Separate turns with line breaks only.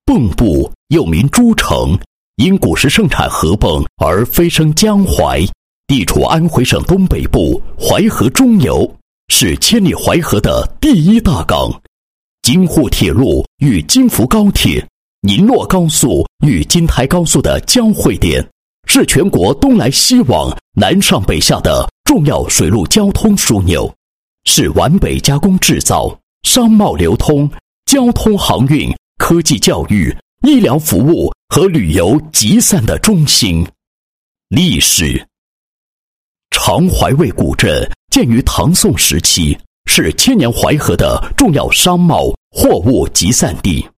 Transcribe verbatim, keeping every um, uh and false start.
蚌埠又名诸城，因古时盛产河蚌而飞升江淮，地处安徽省东北部淮河中游，是千里淮河的第一大港。京沪铁路与京福高铁、宁洛高速与京台高速的交汇点，是全国东来西往、南上北下的重要水陆交通枢纽，是皖北加工制造、商贸流通、交通航运、科技教育、医疗服务和旅游集散的中心。历史：长淮卫古镇建于唐宋时期，是千年淮河的重要商贸货物集散地。